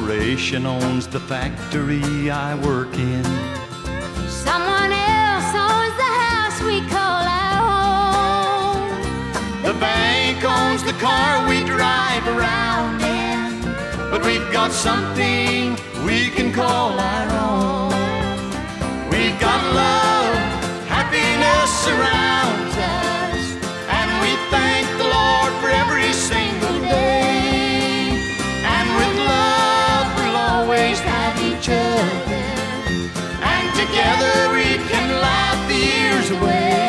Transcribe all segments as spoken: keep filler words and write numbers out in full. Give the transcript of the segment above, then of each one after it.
corporation owns the factory I work in. Someone else owns the house we call our home. The bank owns the car we drive around in. But we've got something we can call our own. We've got love, happiness surrounds us, and we thank the Lord for every single day. And with love we'll always have each other, and together we can laugh the years away.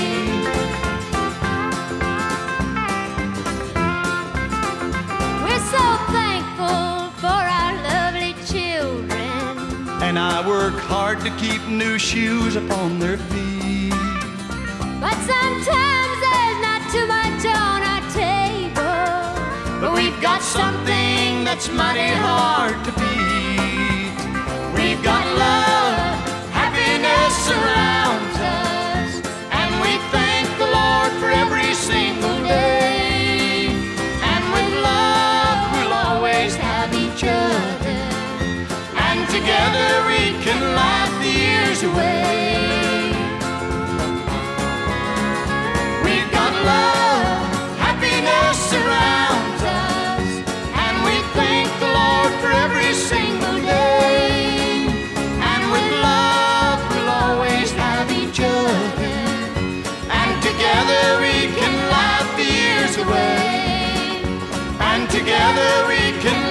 We're so thankful for our lovely children, And I work hard to keep new shoes upon their feet. but sometimes there's not too much on our table. But we've got something that's mighty hard to beat. We've got love, happiness surrounds us, and we thank the Lord for every single day. And with love we'll always have each other, and together we can laugh the years away. We've got love, happiness surrounds us, and we thank the Lord for every single day. And with love we'll always have each other, and together we can laugh the years away. And together we can